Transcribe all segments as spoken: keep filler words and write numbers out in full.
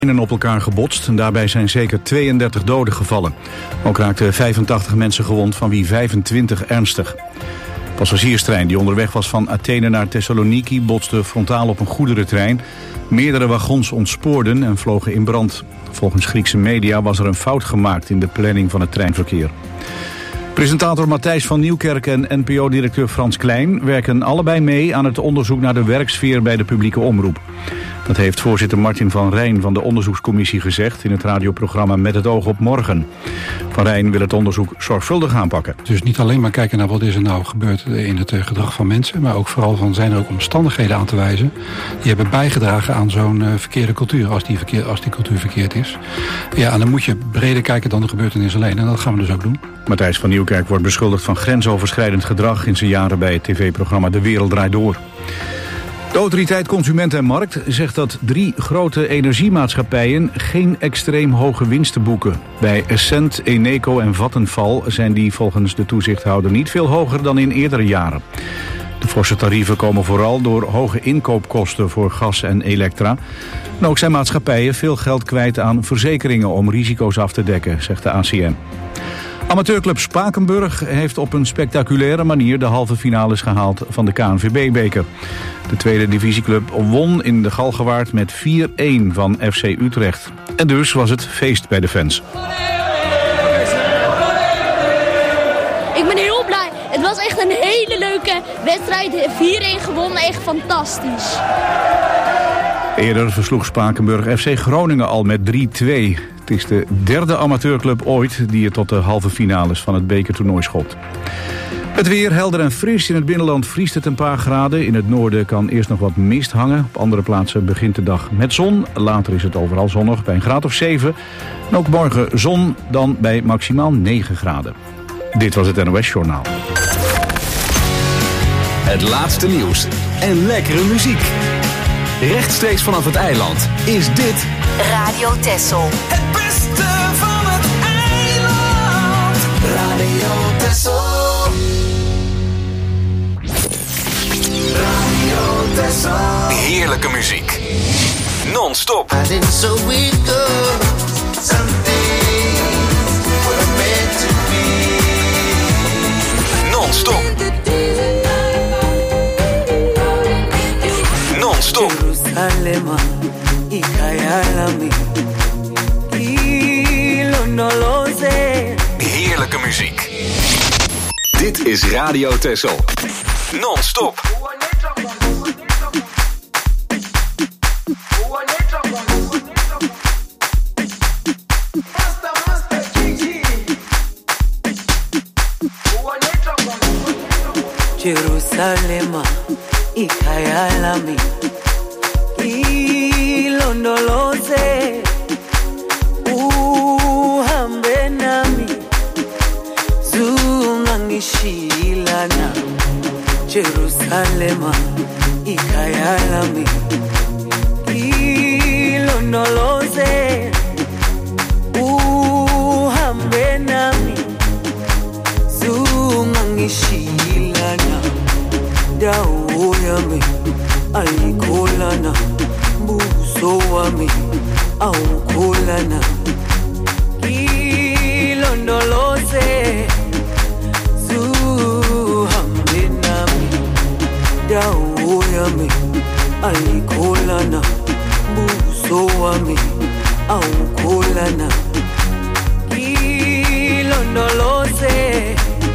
op elkaar gebotst en daarbij zijn zeker tweeëndertig doden gevallen. Ook raakten vijfentachtig mensen gewond, van wie vijfentwintig ernstig. De passagierstrein die onderweg was van Athene naar Thessaloniki botste frontaal op een goederentrein. Meerdere wagons ontspoorden en vlogen in brand. Volgens Griekse media was er een fout gemaakt in de planning van het treinverkeer. Presentator Matthijs van Nieuwkerk en N P O-directeur Frans Klein werken allebei mee aan het onderzoek naar de werksfeer bij de publieke omroep. Dat heeft voorzitter Martin van Rijn van de onderzoekscommissie gezegd in het radioprogramma Met het oog op morgen. Van Rijn wil het onderzoek zorgvuldig aanpakken. Dus niet alleen maar kijken naar wat is er nou gebeurd in het gedrag van mensen, maar ook vooral van zijn er ook omstandigheden aan te wijzen die hebben bijgedragen aan zo'n uh, verkeerde cultuur, als die, verkeer, als die cultuur verkeerd is. Ja, en dan moet je breder kijken dan de gebeurtenis alleen en dat gaan we dus ook doen. Matthijs van Nieuwkerk wordt beschuldigd van grensoverschrijdend gedrag in zijn jaren bij het tv-programma De Wereld Draait Door. De autoriteit Consument en Markt zegt dat drie grote energiemaatschappijen geen extreem hoge winsten boeken. Bij Essent, Eneco en Vattenfall zijn die volgens de toezichthouder niet veel hoger dan in eerdere jaren. De forse tarieven komen vooral door hoge inkoopkosten voor gas en elektra. En ook zijn maatschappijen veel geld kwijt aan verzekeringen om risico's af te dekken, zegt de A C M. Amateurclub Spakenburg heeft op een spectaculaire manier de halve finales gehaald van de K N V B-beker. De tweede divisieclub won in de Galgenwaard met vier-een van F C Utrecht. En dus was het feest bij de fans. Ik ben heel blij. Het was echt een hele leuke wedstrijd. vier-een gewonnen, echt fantastisch. Eerder versloeg Spakenburg F C Groningen al met drie-twee. Het is de derde amateurclub ooit die het tot de halve finales van het bekertoernooi schopt. Het weer helder en fris. In het binnenland vriest het een paar graden. In het noorden kan eerst nog wat mist hangen. Op andere plaatsen begint de dag met zon. Later is het overal zonnig bij een graad of zeven. En ook morgen zon, dan bij maximaal negen graden. Dit was het N O S-journaal. Het laatste nieuws en lekkere muziek. Rechtstreeks vanaf het eiland is dit Radio Texel. Het beste van het eiland. Radio Texel. Radio Texel. Heerlijke muziek. Non-stop. I didn't so we go. Something we're meant to be. Non-stop. Non-stop. Jerusalema, ikayalami, ilonoloze. Heerlijke muziek. Dit is Radio Texel. Non-stop. Jerusalema, ikayalami, ilondoloze, uhambe nami, zungangishilana. Jerusalema, ikayalami, ilondoloze, uhambe nami, zungangishilana. Dawo yami ayikholana, buso wami awukholana. Ilondoloze, zuhambe nami. Dawo yami ayikholana, buso wami awukholana. Ilondoloze,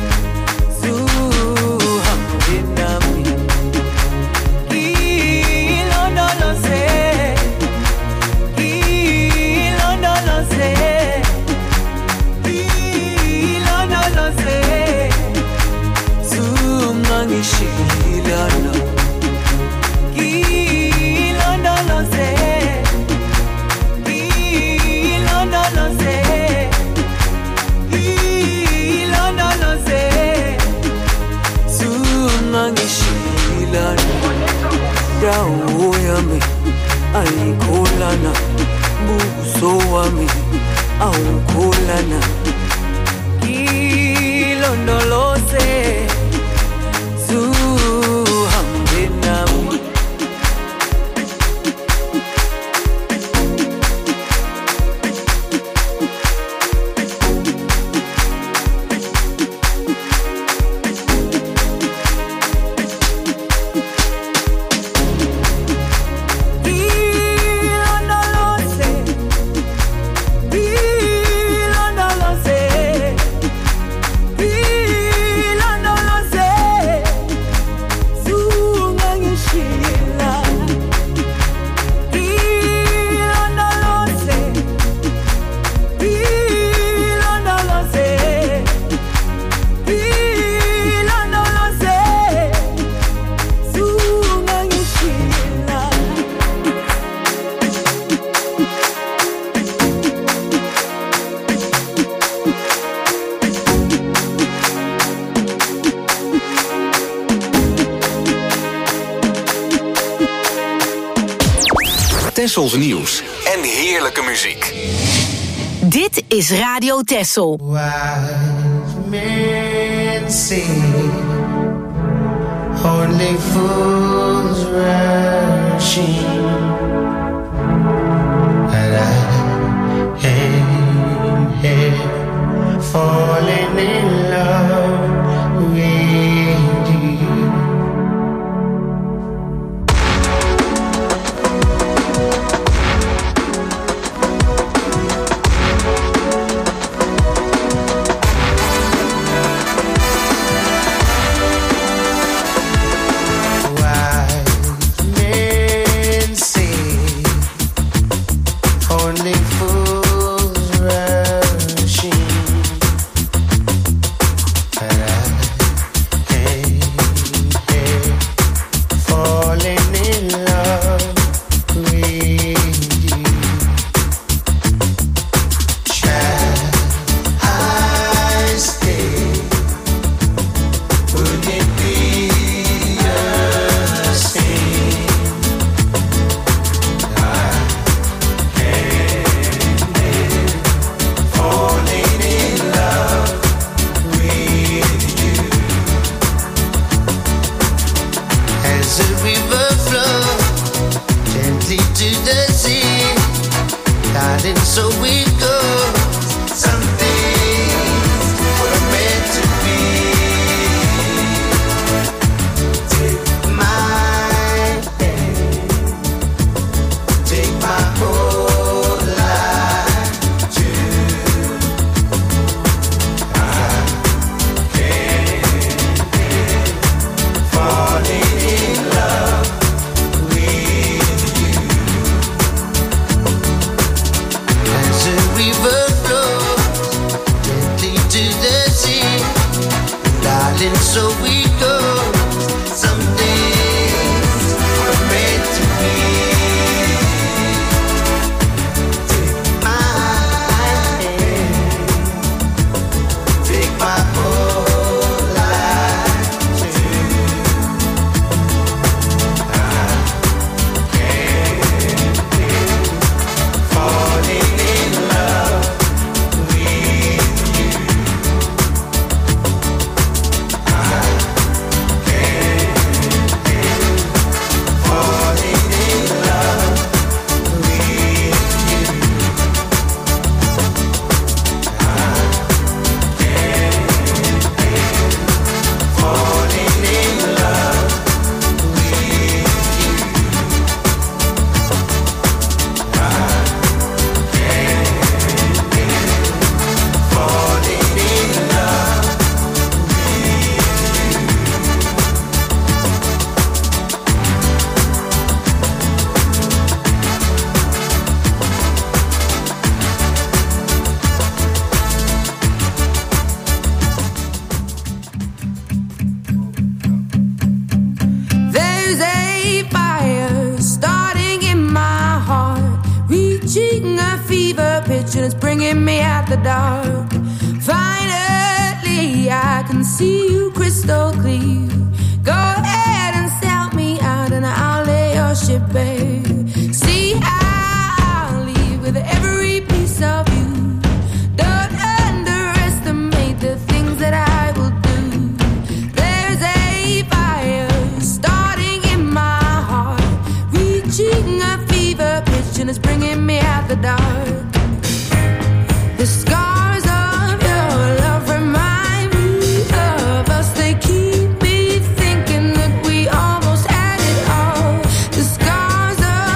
Shilana, ilondoloze, ilondoloze, ilondoloze, zungangishilana. Dawo yami ayikholana, buso wami awukholana. Ilondoloze, Tessels nieuws en heerlijke muziek. Dit is Radio Tessel. Wise men say only fools rushing, and I am here falling in love with you. Scars of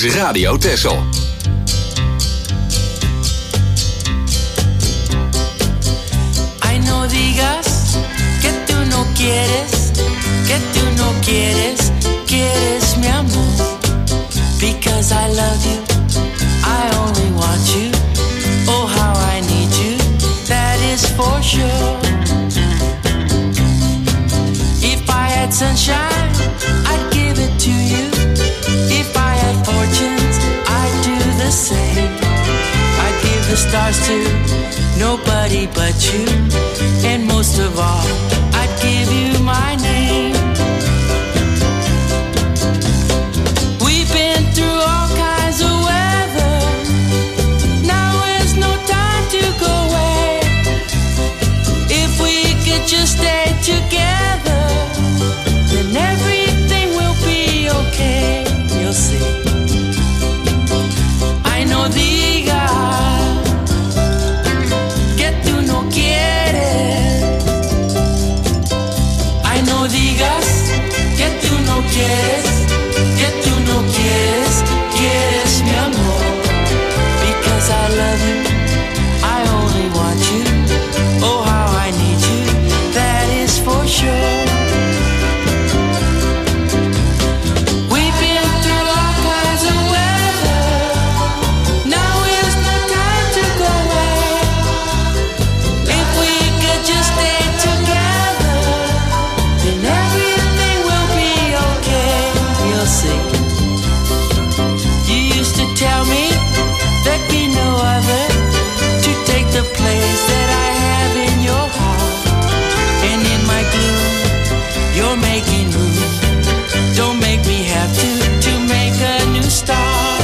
is Radio Texel. Ay, no digas que tú no quieres, que tú no quieres, quieres mi amor. Because I love you, I only want you. Oh, how I need you, that is for sure. If I had sunshine, I'd give it to you. If I had fortunes, I'd do the same. I'd give the stars to nobody but you. And most of all, I'd give you my name. We've been through all kinds of weather. Now is no time to go away. If we could just stay together, then everything will be okay. You'll see. Ay, no digas que tú no quieres. Ay, no digas que tú no quieres, que tú no quieres, quieres mi amor. Because I love you, I only want you. Oh, how I need you, that is for sure. We've been through all kinds of weather. Now is no time to go away. If we could just stay together, then everything will be okay. You'll see. You used to tell me there'd be no other to take the place that I have in your heart. And in my gloom, you're making room. Don't make me have to, to make a new start.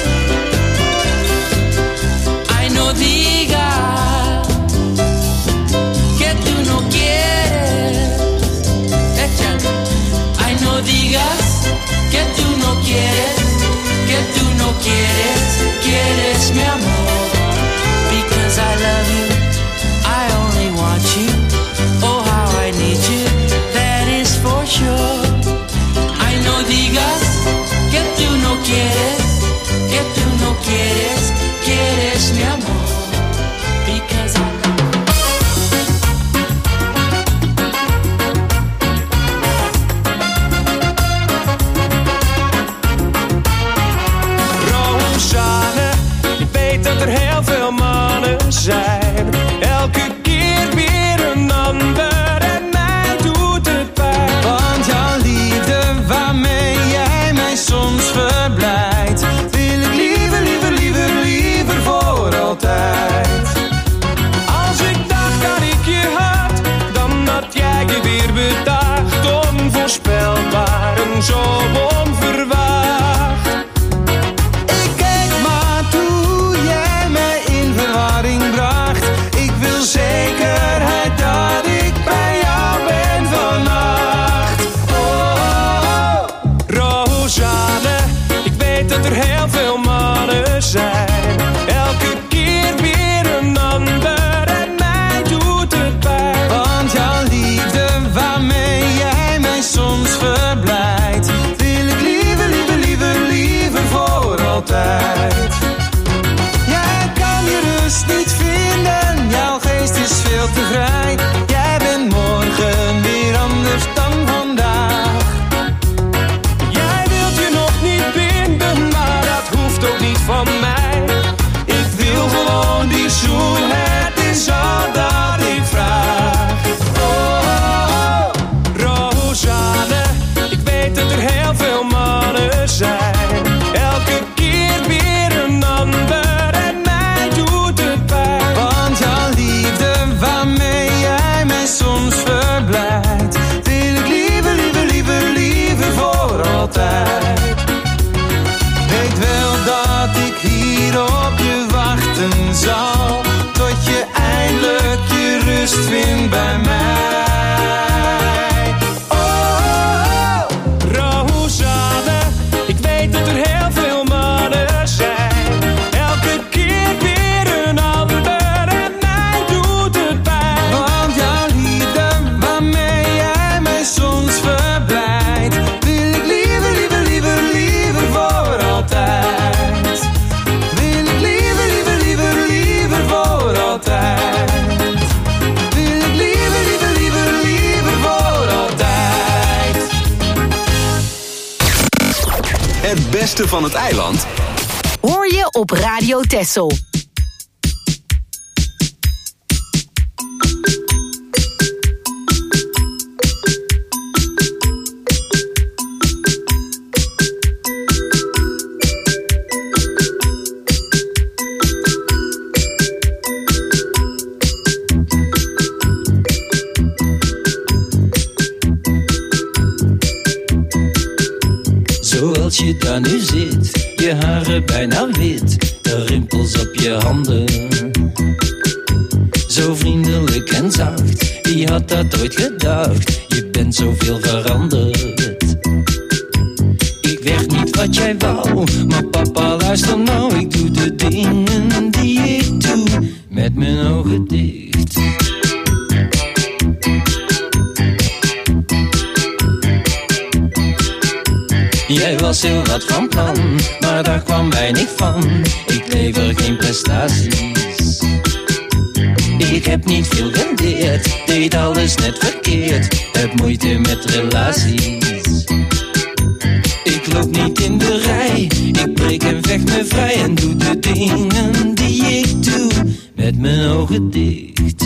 Ay, no digas que tú no quieres. Échale. Ay, no digas que tú no quieres, que tú no quieres, quieres mi amor. Because I love you, I only want you. Oh, how I need you, that is for sure. Ay, no digas que tú no quieres, que tú no quieres, quieres mi amor. Because I love Rosanne, je weet dat er heel veel mannen zijn. Elke keer weer een ander en mij doet het pijn. Want jouw liefde waarmee jij mij soms verblijdt, wil ik liever, liever, liever, liever voor altijd. Als ik dacht dat ik je had, dan had jij je weer bedacht. Onvoorspelbaar en zo onverwacht. Ik keek maar toe jij mij in verwarring bracht. Ik wil zekerheid dat ik bij jou ben vannacht. Oh, Rosanne, ik weet dat er heel veel mannen zijn. Elke keer weer een ander en mij doet het pijn. Want jouw liefde waarmee beste van het eiland hoor je op Radio Texel. Zoals je daar nu zit, je haren bijna wit, de rimpels op je handen. Zo vriendelijk en zacht, wie had dat ooit gedacht? Je bent zoveel veranderd. Ik werd niet wat jij wou, maar papa luister nou. Ik doe de dingen die ik doe, met mijn ogen dicht. Jij was heel wat van plan, maar daar kwam weinig van. Ik lever geen prestaties. Ik heb niet veel geleerd, deed alles net verkeerd. Heb moeite met relaties. Ik loop niet in de rij, ik breek en vecht me vrij. En doe de dingen die ik doe, met mijn ogen dicht.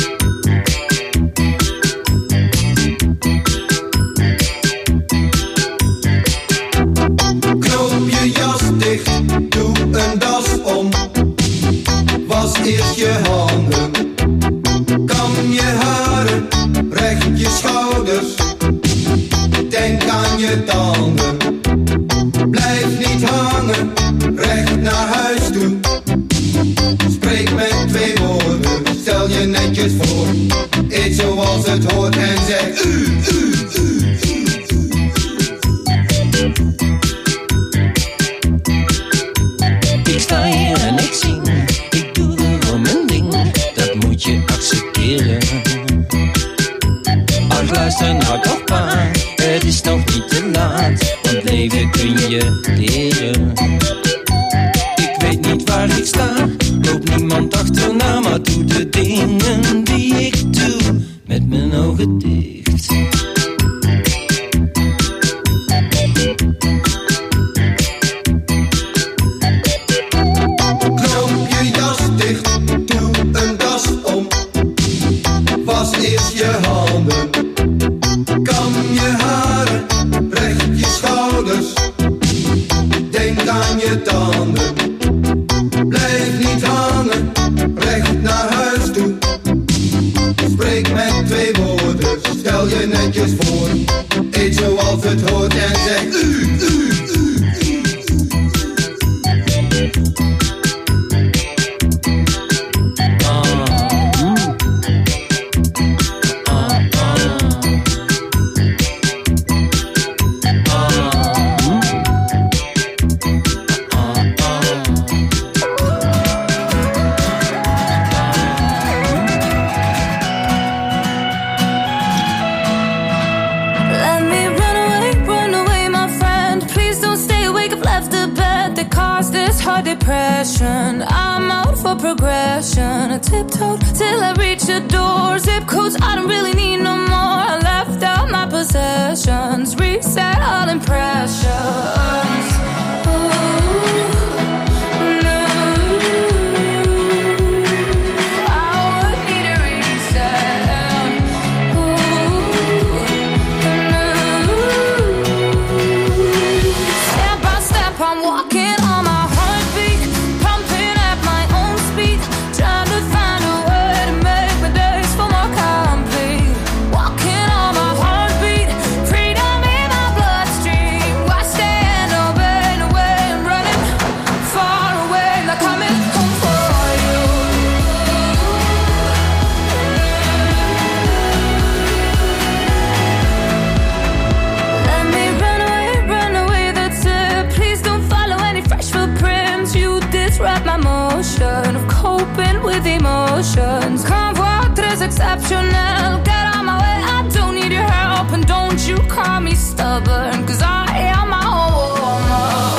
Knoop je jas dicht, doe een das om. Was eerst je handen, kam je haren, recht je schouders. Denk aan je tanden, blijf niet hangen, recht naar huis toe. Spreek met twee woorden, stel je netjes voor. Eet zoals het hoort en zeg u, u, u. Ik sta hier en ik zing, ik doe gewoon mijn ding, dat moet je accepteren. Ach, luister nou toch pa, het is nog niet te laat, want leven kun je leren. Ik weet niet waar ik sta, loop niemand achterna, maar doe de dingen die ik doe, met mijn ogen dicht. Knoop je jas dicht, doe een das om. Was eerst je handen, kam je haren, recht je schouders. Denk aan je tanden, blijf niet hangen, recht naar huis toe. Spreek met twee woorden, stel je netjes voor. Eet zoals het hoort en zeg u, u, u. Let me run away, run away, my friend. Please don't stay awake, I've left the bed that caused this hard depression. I'm out for progression. I tiptoed till I reached the door. Zip codes, I don't really need no more. I left out my possessions. Reset all impressions. I'm walking on my heartbeat, pumping at my own speed, trying to find a way to make my days feel more complete. Walking on my heartbeat, freedom in my bloodstream. Why stand obey the way I'm running far away, not coming home for you. Let me run away, run away, that's it. Please don't follow any fresh footprints. You disrupt my motion of coping with emotions. Convoy tres exceptional. Get out my way, I don't need your help. And don't you call me stubborn, cause I am my own woman.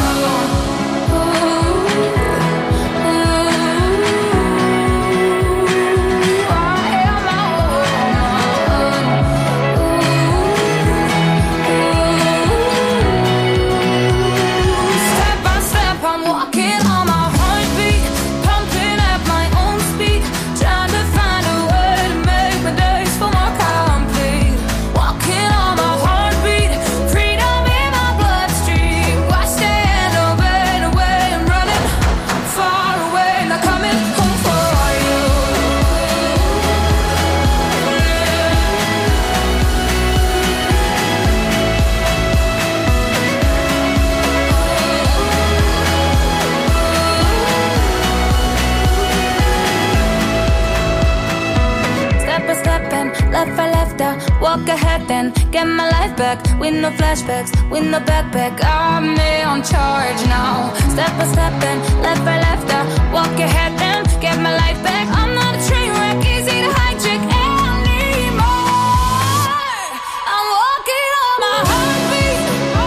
then get my life back. With no flashbacks, with no backpack. I'm me on charge now. Step by step and left by left. I walk ahead and get my life back. I'm not a train wreck, easy to hijack anymore. I'm walking on my heartbeat.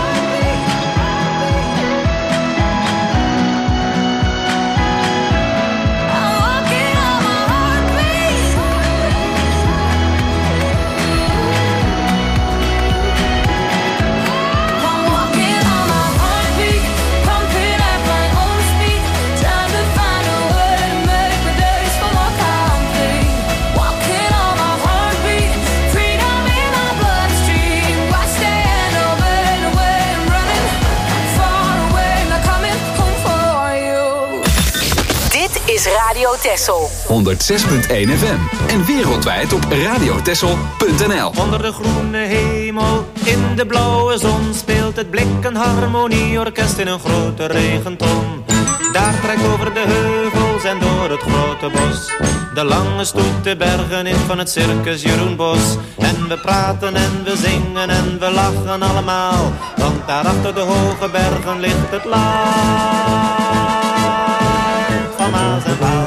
I'm walking on my heartbeat. I'm walking on my heartbeat, pumping at my own speed, trying to find a way to make my days feel more complete. Walking on my heartbeat, freedom in my bloodstream. Watch the end of it away, I'm running far away, not coming home for you. Dit is Radio Texel. honderd zes punt één F M en wereldwijd op radiotessel punt n l. Onder de groene hemel, in de blauwe zon, speelt het blik een harmonieorkest in een grote regenton. Daar trekt over de heuvels en door het grote bos de lange stoet de bergen in van het circus Jeroen Bos. En we praten en we zingen en we lachen allemaal, want daar achter de hoge bergen ligt het land van Maas en Waal.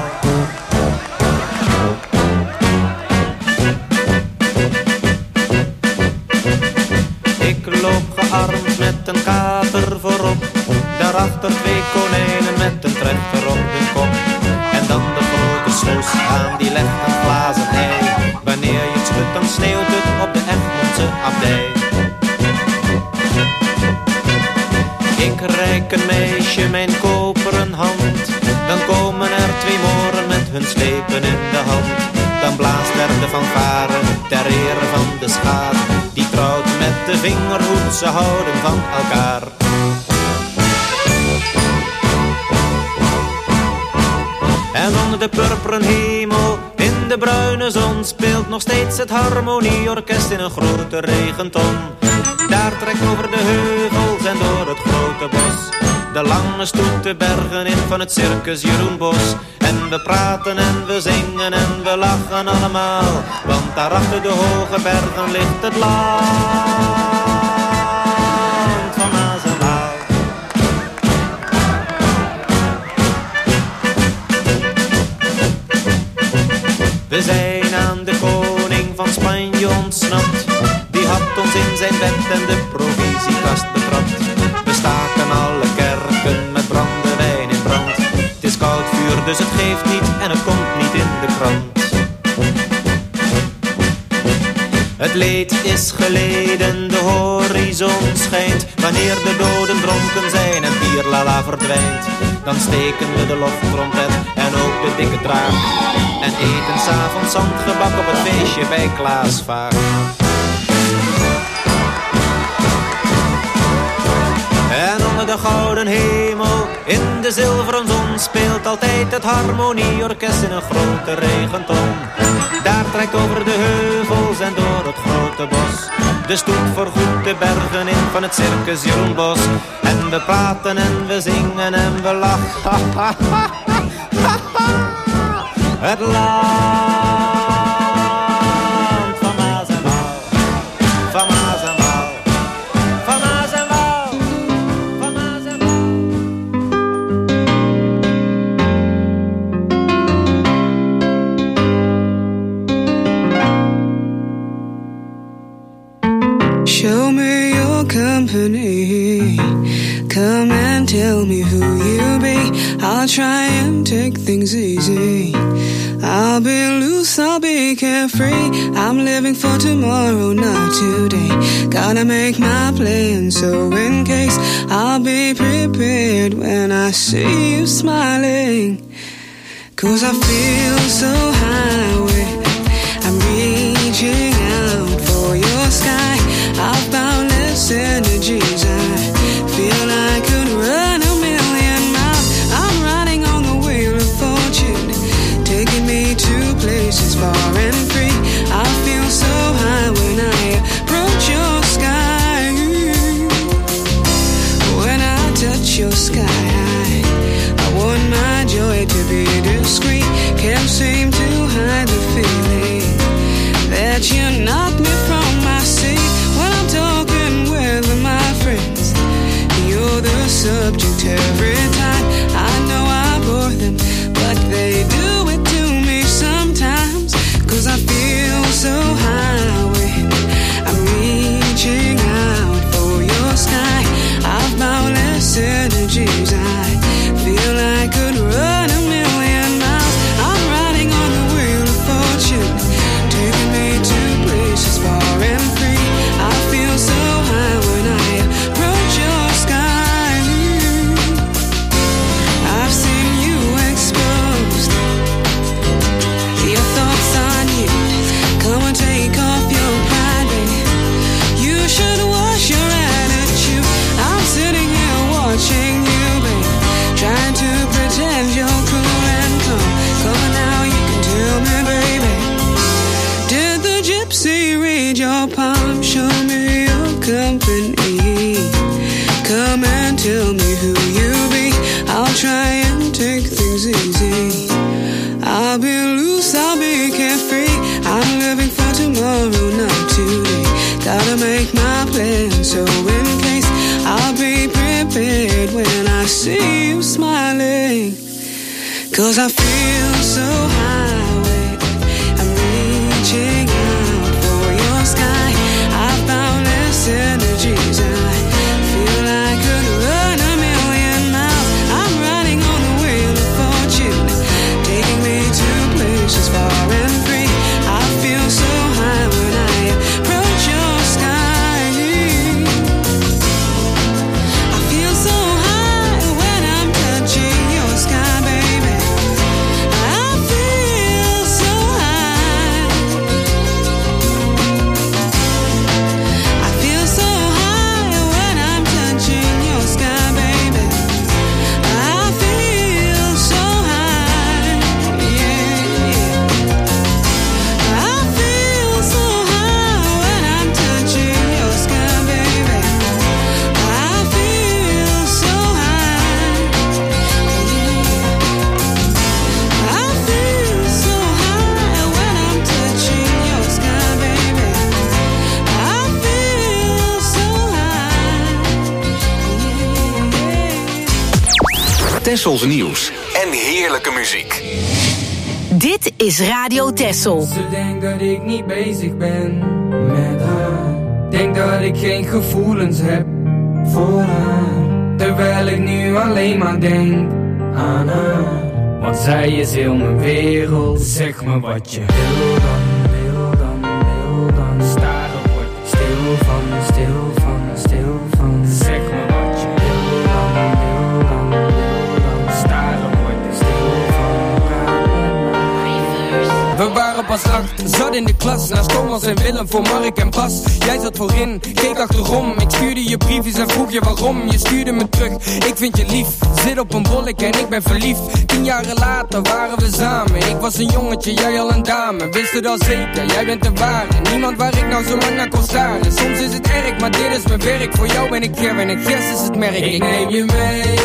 Ik loop gearmd met een kater voorop, daarachter twee konijnen met een trechter op hun kop. En dan de grote snoes aan die legt een glazen ei. Wanneer je het schudt dan sneeuwt het op de Egmondse abdij. Ik reik een meisje mijn koperen hand, dan komen er twee moren met hun slepen in de hand. Dan blaast er de fanfare ter ere van de schaar, die trouwt met de vingerhoed, ze houden van elkaar. En onder de purperen hemel, in de bruine zon, speelt nog steeds het harmonieorkest in een grote regenton. Daar trekt over de heuvels en door het grote bos de lange stoet de bergen in van het circus Jeroen Bos. En we praten en we zingen en we lachen allemaal, want daar achter de hoge bergen ligt het land van Maas en Waal. We zijn aan de koning van Spanje ontsnapt, die had ons in zijn bed en de provisiekast betrapt. We staken alle kerken met brandewijn in brand. Het is koud vuur, dus het geeft niet en het komt niet in de krant. Het leed is geleden, de horizon schijnt. Wanneer de doden dronken zijn en bierlala verdwijnt, dan steken we de loftrompet en ook de dikke draak en eten 's avonds zandgebak op het feestje bij Klaas Vaak. En onder de gouden hemel, in de zilveren zon, speelt altijd het harmonieorkest in een grote regenton. Daar trekt over de heuvels en door het grote bos de stoet voorgoed de bergen in van het circus Jeroen Bos. En we praten en we zingen en we lachen. Het land van Maas en Waal, van Maas en Waal, van Maas en Waal, van Maas en Waal. Show me your company. Come and tell me who you be. I'll try and take things easy. I'll be loose, I'll be carefree. I'm living for tomorrow, not today. Gotta make my plan, so in case I'll be prepared when I see you smiling. 'Cause I feel so high with, I'm reaching out for your sky. I've boundless energies, I feel I could run a million miles. I'm riding on the wheel of fortune, taking me to places far and free. I feel so high when I approach your sky. When I touch your sky, I, I want my joy to be discreet. Can't seem to hide the feeling that you gotta make my plan. So in case, I'll be prepared when I see you smiling. Cause I feel so high when I'm reaching out for your sky. I found this energies and I feel I could run a million miles. I'm riding on the wheel of fortune, taking me to places far and free. I feel so high when I approach your sky. I feel so high when I'm touching your sky, baby. I feel so high. I feel so high when I'm touching your sky, baby. I feel so high, yeah. I feel so high when I'm touching your sky, baby. I feel so high, yeah. I feel so high when I'm touching your sky, baby. I feel so high, yeah. Tessels nieuws en heerlijke muziek. Dit is Radio Tessel. Ze denkt dat ik niet bezig ben met haar. Denk dat ik geen gevoelens heb voor haar. Terwijl ik nu alleen maar denk aan haar. Want zij is heel mijn wereld. Zeg me wat je wil dan, wil dan, wil dan. Staren word ik stil van, stil van, stil van. Zeg me wat je wil dan, wil dan, wil dan. Staren word ik stil van. We waren pas acht, zat in de klas. Naast Thomas en Willem voor Mark en Bas. Jij zat voorin, keek achterom. Ik stuurde je briefjes en vroeg je waarom. Je stuurde me terug, ik vind je lief. Zit op een bolletje en ik ben verliefd. Tien jaren later waren we samen. Ik was een jongetje, jij al een dame. Wist het al zeker, jij bent de ware. Niemand waar ik nou zo lang naar kon staren. Soms is het erg, maar dit is mijn werk. Voor jou ben ik Ger en ik Gers is het merk. Ik neem je mee,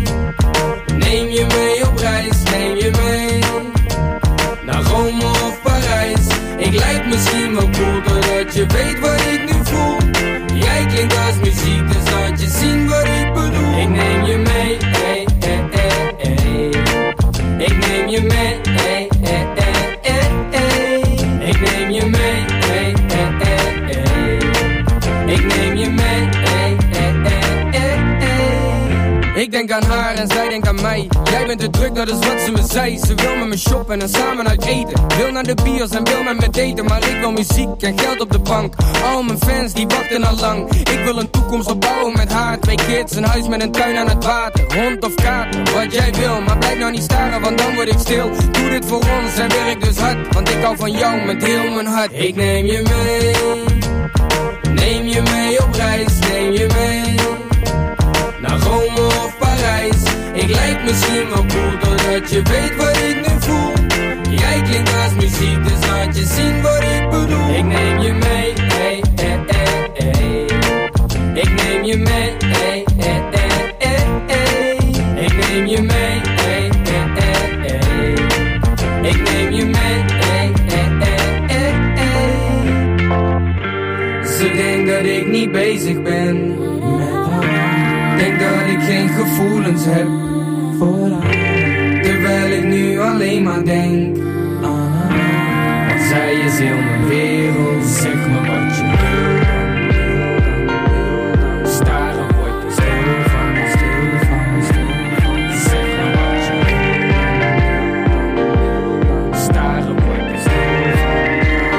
neem je mee op reis. Neem je mee naar Rome of Parijs. Ik lijk misschien wel cool, doordat je weet wat ik nu voel. Jij klinkt als muziek, dus laat je zien wat ik bedoel. Ik neem je mee, hey, hey, hey, hey. Ik neem je mee, hey, hey, hey, hey, hey. Ik neem je mee, hey, hey, hey, hey. Ik neem je mee, hey, hey, hey, hey, hey. Ik denk aan haar en zij denkt aan mij. Jij bent te druk, dat is wat ze me zei. Ze wil met me shoppen en samen uit eten. Wil naar de bios en wil met me daten. Maar ik wil muziek en geld op de bank. Al mijn fans die wachten al lang. Ik wil een toekomst opbouwen met haar. Twee kids, een huis met een tuin aan het water. Hond of kater, wat jij wil. Maar blijf nou niet staren, want dan word ik stil. Doe dit voor ons en werk dus hard. Want ik hou van jou met heel mijn hart. Ik neem je mee, neem je mee op reis. Neem je mee naar Rome of Parijs. Ik lijk misschien wel cool, doordat je weet wat ik nu voel. Jij klinkt als muziek, dus laat je zien wat ik bedoel. Ik neem je mee, hey, hey, hey, hey. Ik neem je mee, hey, hey, hey, hey, hey. Ik neem je mee, hey, hey, hey, hey. Ik neem je mee, hey, hey, hey, hey, hey. Ze denkt dat ik niet bezig ben met haar. Denk dat ik geen gevoelens heb voor haar. Terwijl ik nu alleen maar denk aan haar. Want zij is heel mijn wereld. Zeg me wat je wil dan, wil dan, wil dan. Staren word ik stil van, stil van, stil van. Zeg me wat je wil dan, wil dan. Staren word ik stil van.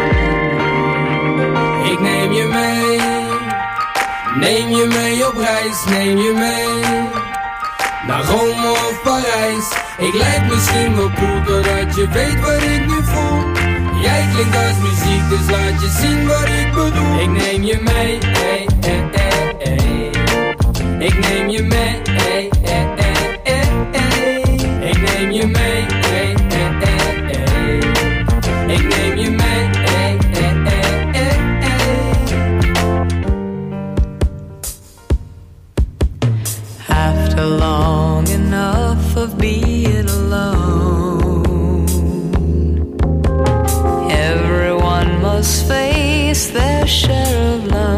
Ik neem je mee, neem je mee op reis. Neem je mee naar Rome of Parijs. Ik lijk misschien wel cool, doordat je weet wat ik nu voel. Jij klinkt als muziek, dus laat je zien wat ik bedoel. Ik neem je mee, hey, hey, hey, hey. Ik neem je mee, hey, hey, hey, hey, hey. Ik neem je mee, hey, hey, hey, hey. Ik neem je mee, hey, hey, hey, hey, hey. After long enough of being alone, everyone must face their share of love.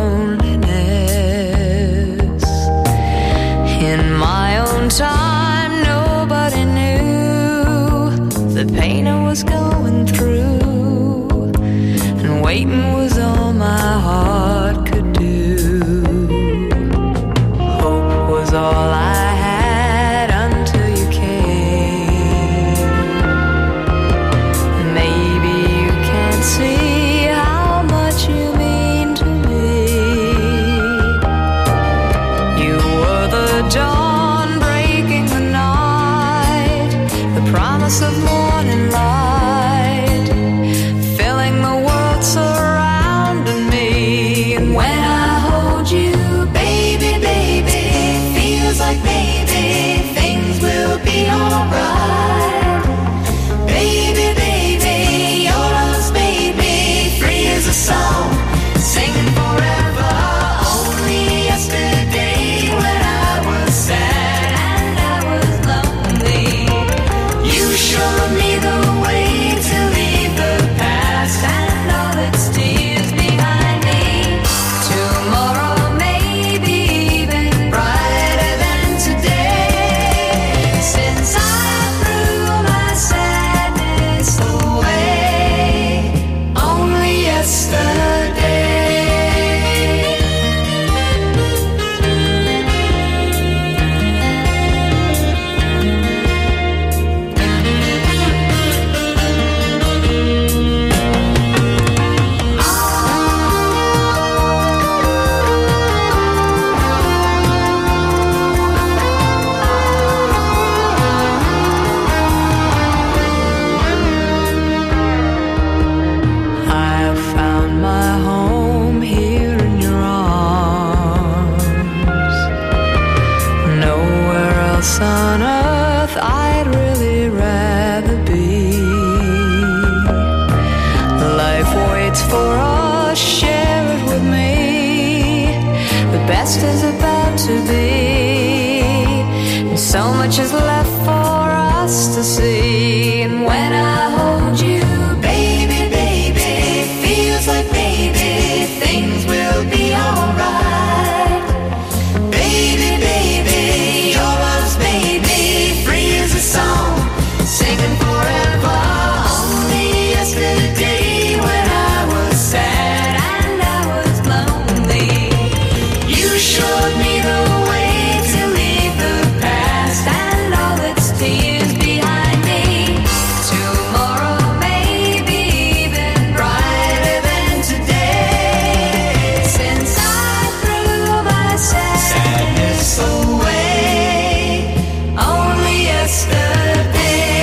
promise of morning light, filling the world surrounding me. And when I hold you, baby, baby, feels like maybe things will be alright. Baby, baby, your love's made me free as a song, singing forever. Only yesterday when I was sad and I was lonely, you showed me the way to leave the past and all its tears behind me. Tomorrow may be even brighter than today, since I threw my sadness away only yesterday. I have found my home here in your arms. Nowhere else on earth I'd really rather be. Life waits for us, share it with me. The best is about to be, and so much is left for us to see. And when I hold you, baby, baby, feels like maybe things will be alright. Baby, baby, your love's made me free as a song, singing forever. Only yesterday when I was sad and I was lonely, you showed me the way to leave the past and all its tears behind me. Tomorrow may be even brighter than today, since I threw my sadness away only yesterday.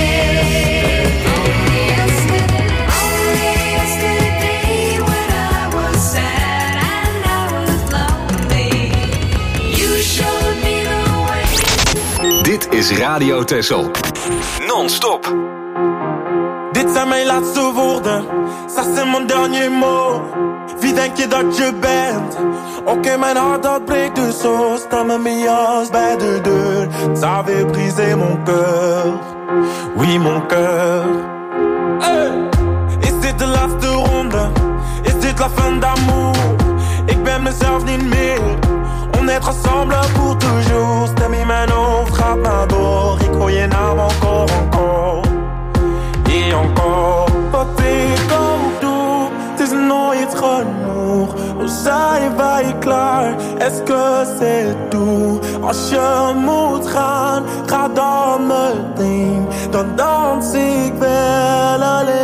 Only yesterday, only yesterday when I was sad and I was lonely, you showed me the way. Dit is Radio Texel. Non-stop. Dit zijn mijn laatste woorden, ça c'est mon dernier mot. Wie denk je dat je bent? Oké, okay, mijn hart dat breekt dus zo. Sta me mee als bij de deur. Ça avait brisé mon cœur, oui mon cœur. Hey! Is dit de laatste ronde? Is dit la fin d'amour? Ik ben mezelf niet meer. On est ensemble pour toujours. Stem in mijn hoofd gaat maar door. Ik hoor je naam encore, encore. Et encore. Wat ik ook doe, het is nooit genoeg. Hoe zijn wij klaar? Est-ce que c'est tout? Als je moet gaan, ga dan meteen. Dan dans ik wel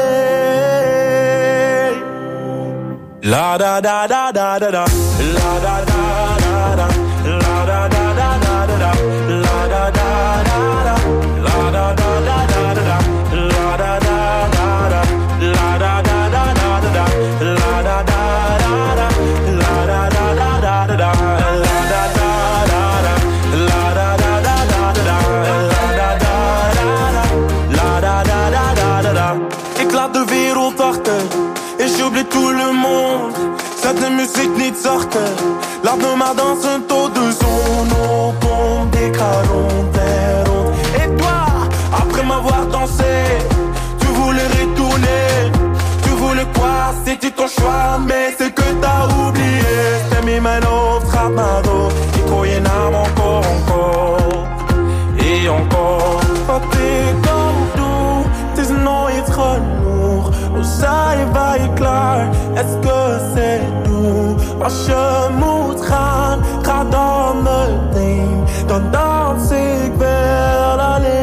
alleen. La da da da da da da. La da da da da. La da da da da da. La da da da da. La da da da da da. La da da da da. La da da da da da. La da da da da. La da da da da da. La da da da da. La da da da da da. La da da da. La da da da da da. Ik laat de wereld achter et j'oublie tout le monde. Zet de muziek niet zachter. Laat me maar dansen tot de zon opkomt. Ik ga rond en rond. Et toi, après m'avoir dansé, tu voulais retourner. Tu voulais quoi? C'était ton choix, mais c'est que t'as oublié. Stem in mijn hoofd gaat maar door. Ik hoor je naam encore, encore. Et encore. Wat ik ook doe, het is nooit genoeg. Hoe zijn wij klaar? Est-ce que c'est tout? Als je moet gaan, ga dan meteen. Dan dans ik wel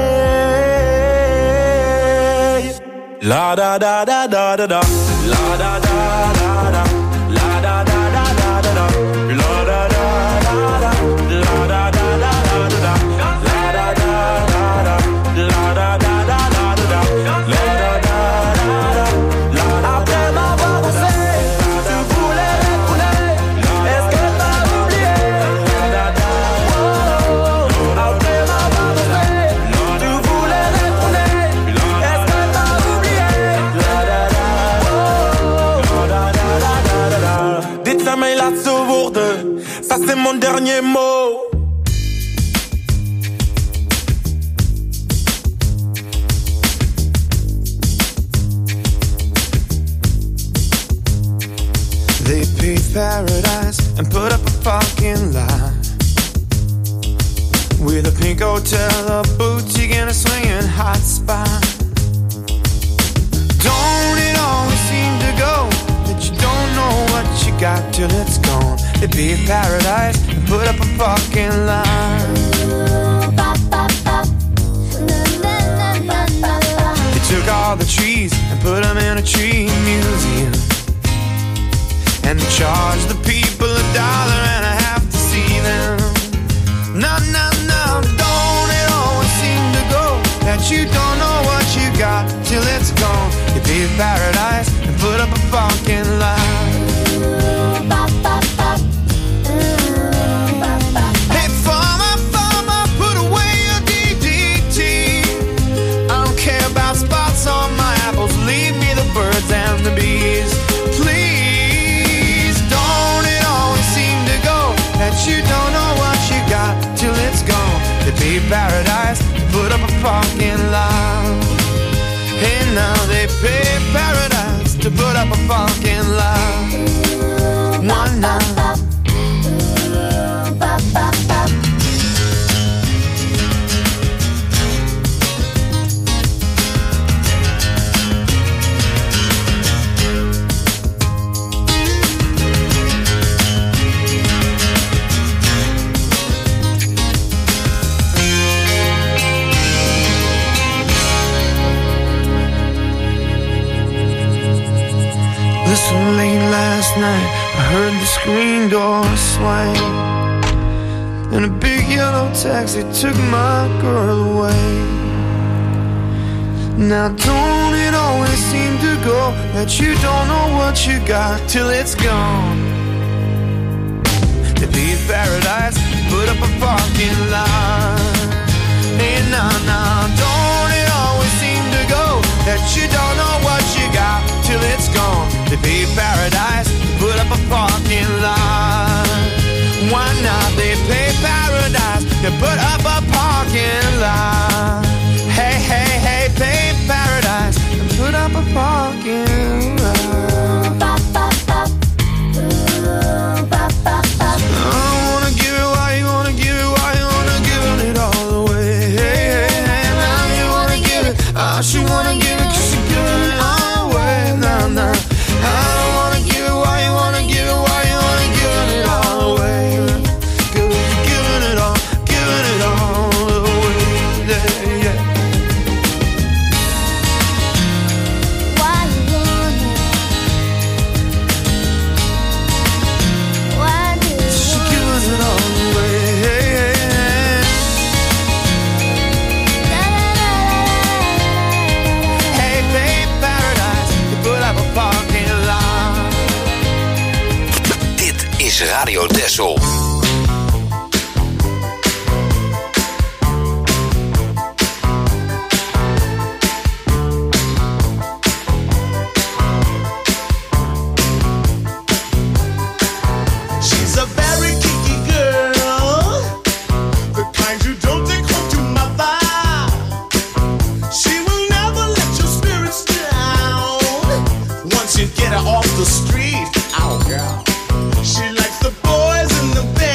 alleen. La da da da da da da. La da da da da. La da da da da da. La da da da da. La da da da da da. La da da da da. La da da da da da. woorden. Ça c'est mon dernier mot. They paved paradise and put up a parking lot with a pink hotel, a boutique, and a swinging hot spot. Don't it always seem to go that you don't know what you got till it's gone? They paved paradise and put up a parking lot. They took all the trees and put them in a tree museum, and they charge the people a dollar and a half to see them. No, no, no, don't it always seem to go that you don't know what you got till it's gone? You paved paradise and put up a parking lot. Hey, farmer, farmer, put away your D D T. I don't care about spots on my apples, leave me the birds and the bees. You don't know what you got till it's gone. They paved paradise, put up a parking lot. Hey, now they paved paradise to put up a parking lot. One night. Listen, late last night I heard the screen door swing, and a big yellow taxi took my girl away. Now don't it always seem to go that you don't know what you got till it's gone? They paved paradise, put up a parking lot. Hey, nah, nah, don't it always seem to go that you don't know what you got till it's gone? They paved paradise, put up a parking lot. Why not? They paved paradise, they put up a parking lot. Hey, hey, hey, paved paradise, and put up a parking lot. I don't wanna give it, why you wanna give it, why you wanna give it all away? Hey, hey, hey, now you wanna give it, I should wanna give it, cause you're giving it all away. Nah, nah, I don't wanna give it, why you wanna give it, why you wanna give it all away? Cause you're giving it all, giving it all away, yeah, yeah. Why you wanna? Why do you She gives it all away, hey, hey, hey. Hey, babe, paradise, you put up a parking lot. Dit is Radio Texel. She's a very kinky girl, the kind you don't take home to mother. She will never let your spirits down once you get her off the street. Oh, girl. She likes the boys in the bed.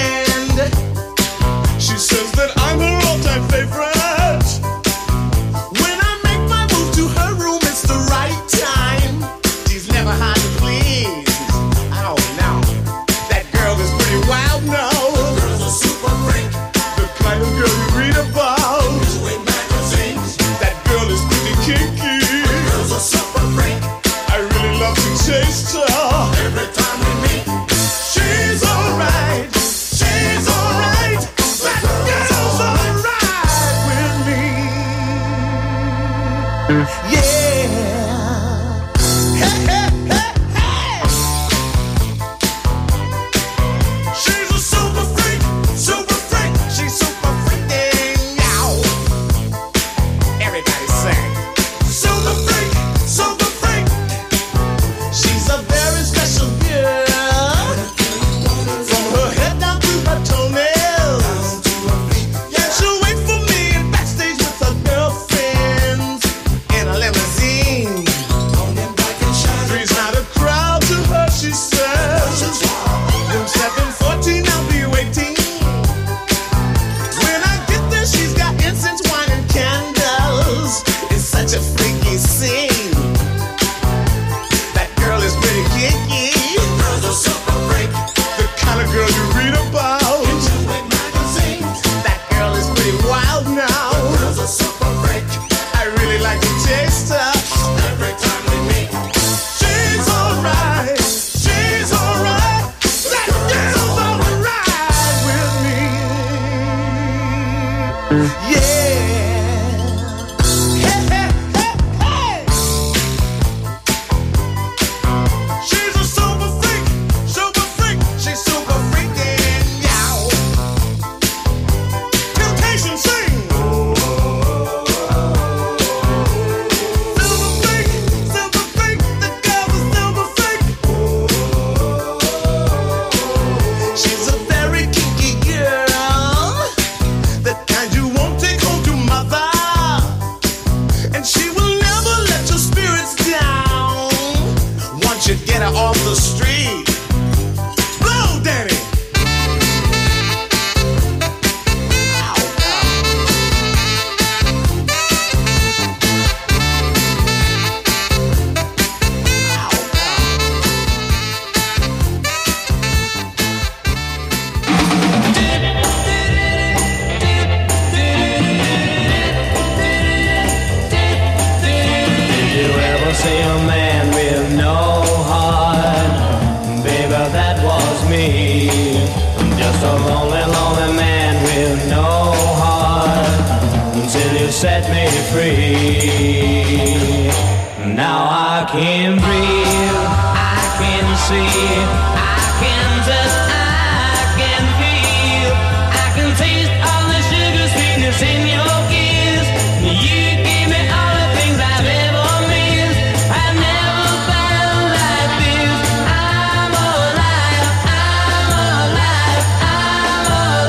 I'm just a lonely, lonely man with no heart until you set me free. Now I can breathe, I can see, I can touch, I can feel, I can taste all the sugar sweetness in your kiss. You gave me all the things I've ever missed. I've never felt like this. I'm alive, I'm alive, I'm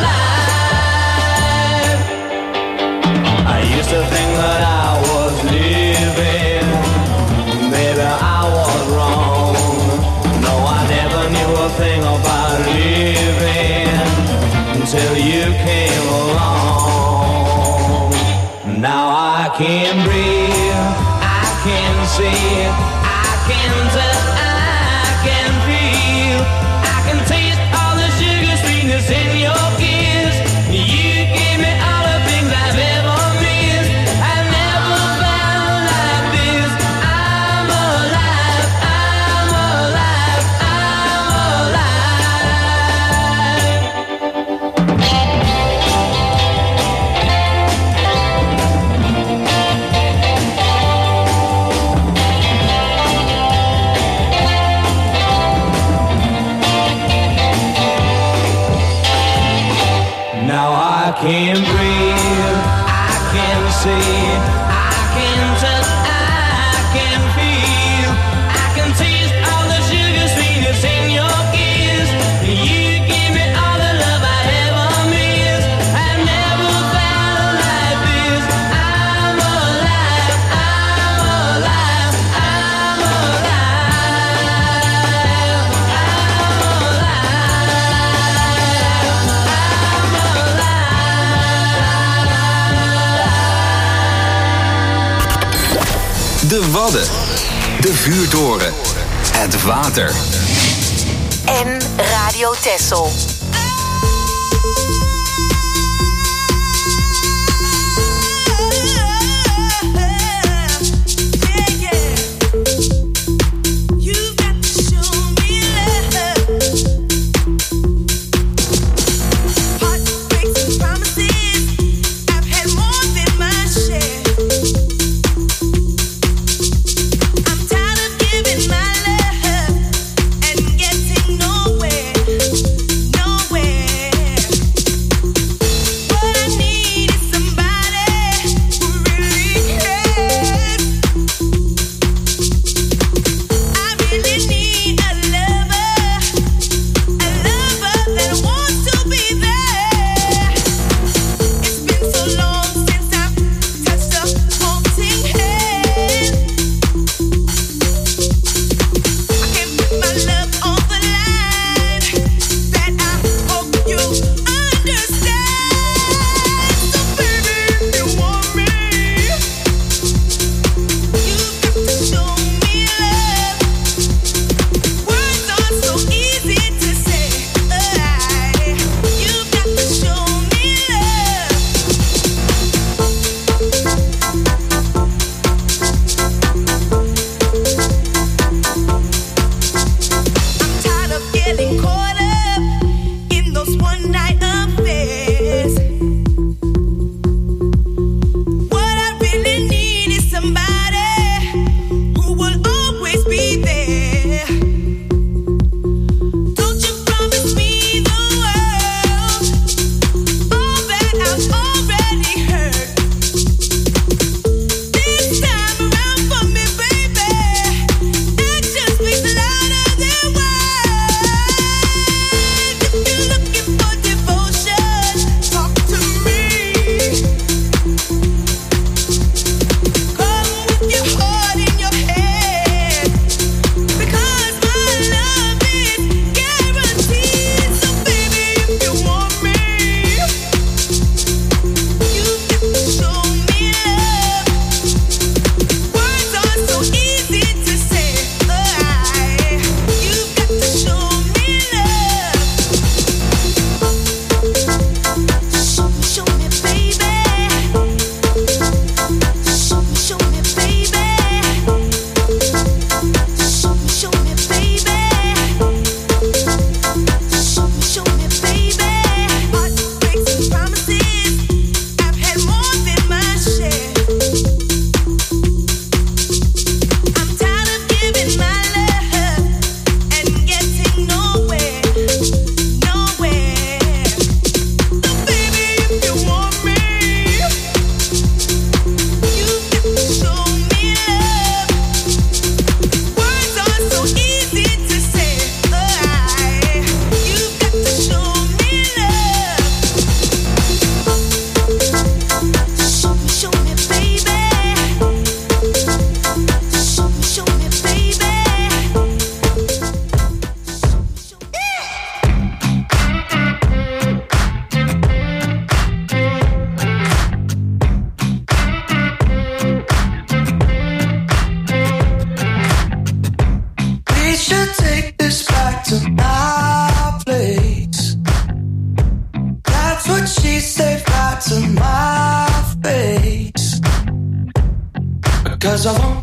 alive. I used to think that I was living, maybe I was wrong. No, I never knew a thing about living until you came along. Now I can breathe, I can see, I can touch, I can feel, I can taste all the sugar sweetness in your kiss. You gave me all the things I've ever missed. I've never felt like this. I'm alive, I'm alive, I'm Now I can breathe, I can see, I can touch, I can feel, I can taste all the sugar sweetness in your kiss. You give me all the love I ever missed. I've never felt like this. I'm alive, I'm alive, I'm De Wadden. De vuurtoren. Het water. En Radio Texel. No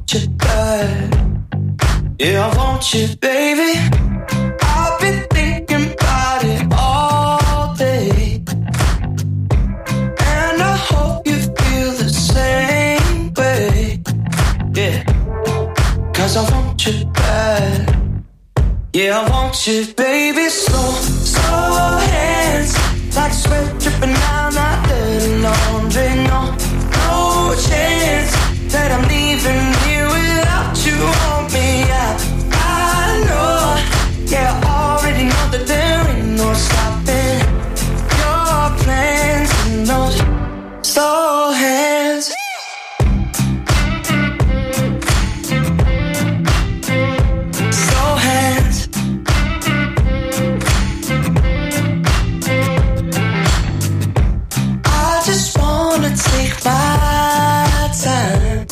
want you bad. Yeah, I want you, baby. I've been thinking about it all day, and I hope you feel the same way. Yeah, cause I want you bad. Yeah, I want you, baby. Slow, slow hands, like sweat dripping down that dirty laundry. No, no chance that I'm leaving here without you on me. I, I know, yeah, I already know that there ain't no stopping your plans and those slow hands. Slow hands. I just wanna take my time.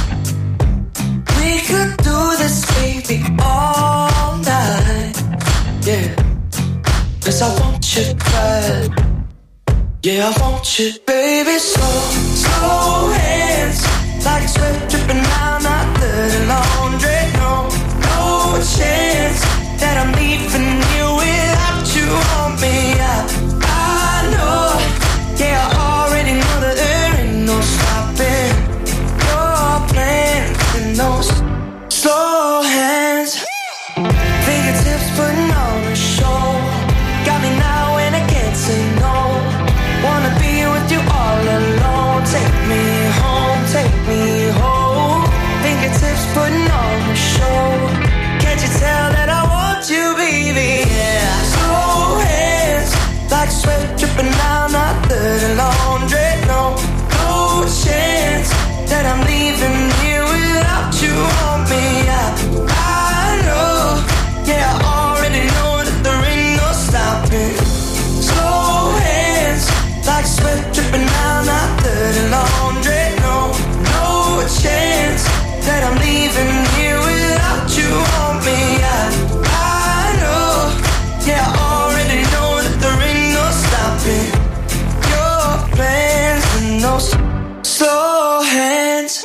We could do this, baby, all night. Yeah, cause I want you bad. Yeah, I want you, baby. Slow, slow hands, like sweat dripping down that dirty laundry. No, no chance that I'm leaving you without you on me. I, I know, yeah, I already know that there ain't no stopping your plans and those slow hands. Fingertips putting on a show, got me now when I can't say no. Wanna be with you all alone. Take me home, take me home. Fingertips putting on a show. Can't you tell that I want you, baby? Yeah. Slow hands, like sweat dripping down that dirty laundry. No, no chance that I'm leaving here without you on me. I, I know, yeah, I already know that there ain't no stopping. Slow hands, like sweat dripping down that dirty laundry. No, no chance that I'm leaving here without you on me. I, I know, yeah, I already know that there ain't no stopping your plans and those slow hands.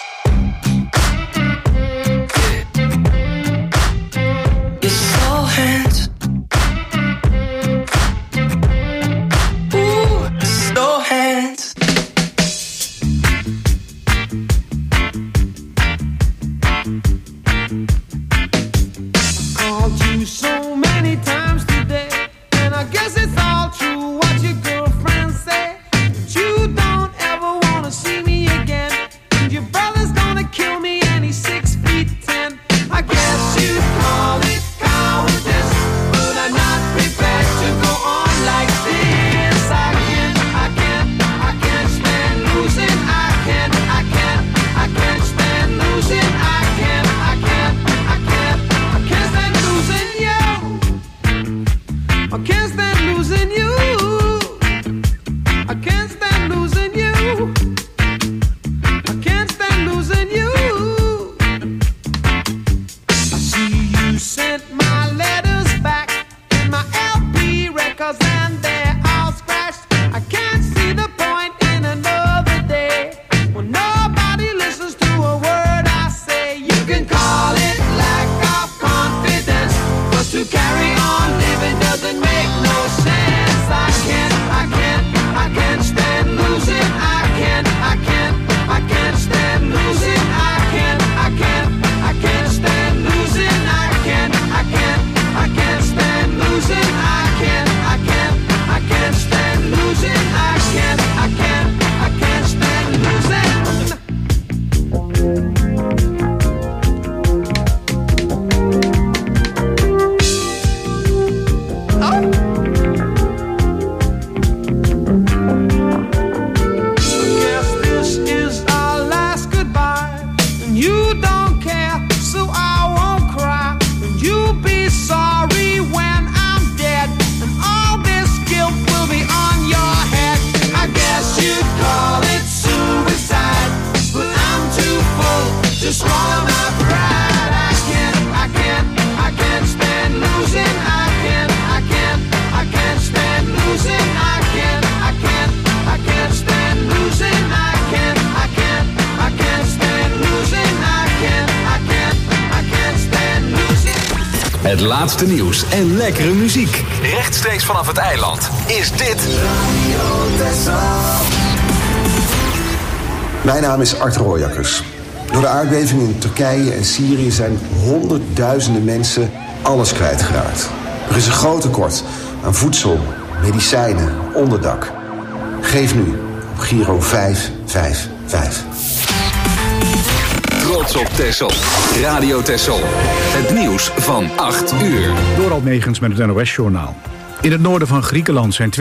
Your slow hands. Ooh, slow hands. Called you so many times today, and I guess it's all true what your girlfriends say. That you don't ever wanna see me again, and your brother's gonna kill me and he's six feet ten. I guess you'd call it cowardice, but I'm not prepared to go on like this. I can't, I can't, I can't stand losing. I can't, I can't, I can't stand losing. I can't, I can't, I can't, I can't stand losing you. I can't stand losing you. I can't stand losing you. I can't stand losing you. I see you sent my letters back and my L P records, and they're all scratched. I can't see the point in another day when nobody listens to a word I say. You can call it lack of confidence, but to carry on living doesn't make no sense. I can't, I can't, I can't stand losing. I can't, I can't, I can't stand losing. I can't, I can't, I can't stand losing. I can't, I can't, I can't stand losing. I can't, I can't, I can't stand losing. I can't, I can't. Het laatste nieuws en lekkere muziek. Rechtstreeks vanaf het eiland is dit Radio Texel. Mijn naam is Art Rooijakkers. Door de aardbevingen in Turkije en Syrië zijn honderdduizenden mensen alles kwijtgeraakt. Er is een groot tekort aan voedsel, medicijnen, onderdak. Geef nu op Giro vijf vijf vijf. Trots op Texel. Radio Texel. Het nieuws van acht uur. Door Almegens met het N O S-journaal. In het noorden van Griekenland zijn